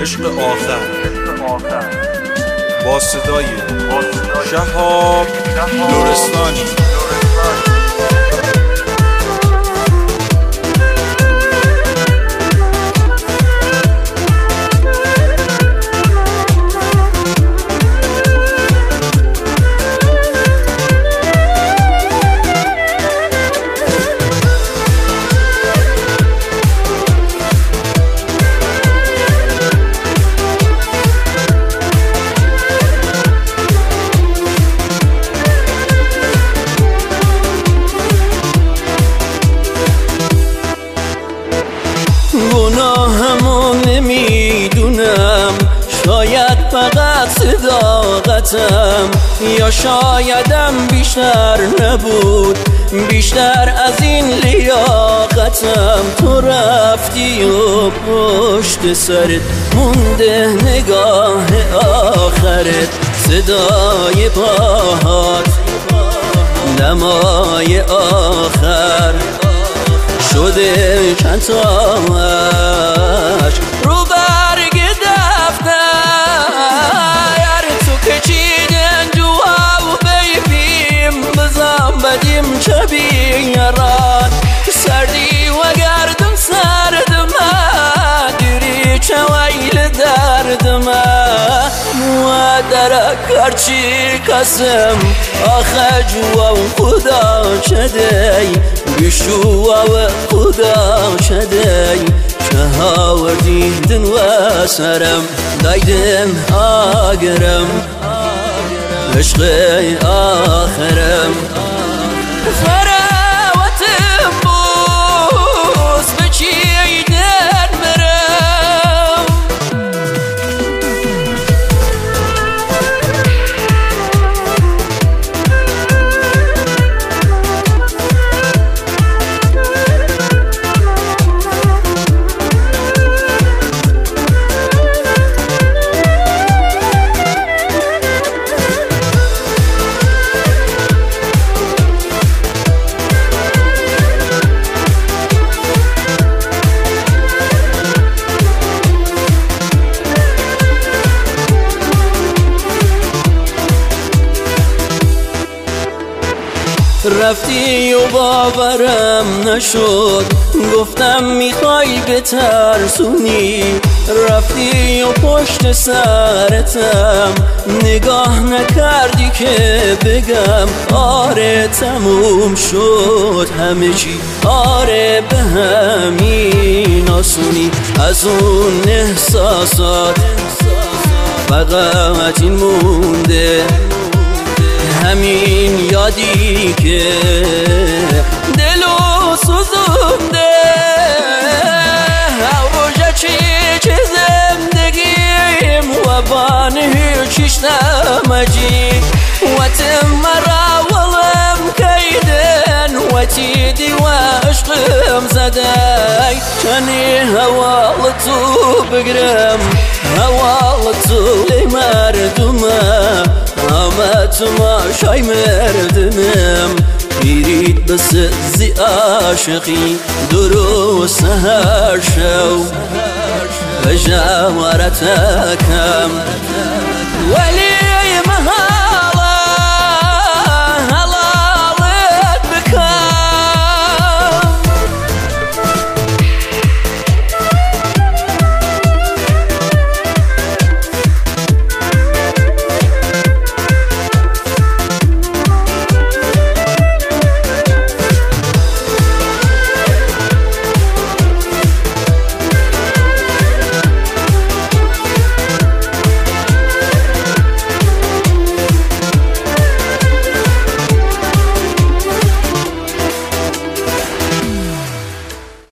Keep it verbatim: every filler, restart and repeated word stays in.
عشق آخر با صدای شهاب لرستانی. گناهمو نمیدونم، شاید فقط صداقتم، یا شایدم بیشتر نبود، بیشتر از این لیاقتم. تو رفتی و پشت سرت مونده نگاه آخرت، صدای پاهات نمای آخر شده چند تاش رو برگ دفتر. تو کشیدن جوا و بیبیم بزن بدیم چه بیاران، سردی و گردم سرد من دیری چه ویل درد من. مادرک هرچی قسم آخه جوا و خدا شدی، بیشو و خدا شدی چه هاوردیدن و سرم دایدن آگرم عشق آخرم. فراوتم بوز بچیدن برم، رفتی و باورم نشد، گفتم میخوای بترسونی، رفتی و پشت سرتم نگاه نکردی که بگم آره تموم شد همه چی، آره به همین آسونی. از اون احساسات فقط این مونده، همین یادی که دلو سوزونده. اوجه چی چه زندگیم و بان هیچیش نمجی، و تم مرا ولم کیدن و تیدی و عشقم زدی. چنی حوالتو بگرم حوالتو لی مردمه، آمدتما شای مردنم میرید بس زی عاشقی درو سهر شو و جوارتکم ولی